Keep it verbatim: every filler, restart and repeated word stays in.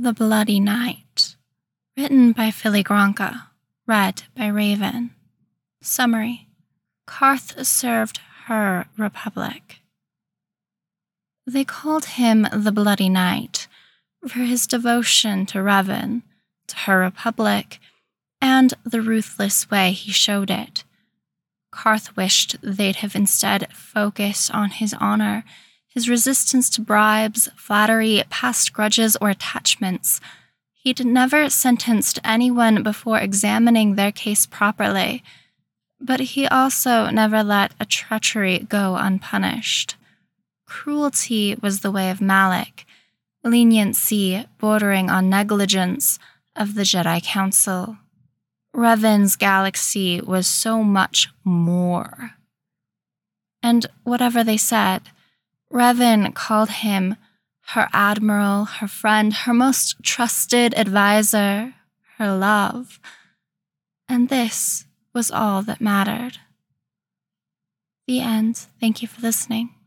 The Bloody Night. Written by Filigranca. Read by Raven. Summary. Carth served her republic. They called him the Bloody Knight for his devotion to Revan, to her republic, and the ruthless way he showed it. Carth wished they'd have instead focused on his honor, his resistance to bribes, flattery, past grudges, or attachments. He'd never sentenced anyone before examining their case properly, but he also never let a treachery go unpunished. Cruelty was the way of Malak, leniency bordering on negligence of the Jedi Council. Revan's galaxy was so much more. And whatever they said, Revan called him her admiral, her friend, her most trusted advisor, her love. And this was all that mattered. The end. Thank you for listening.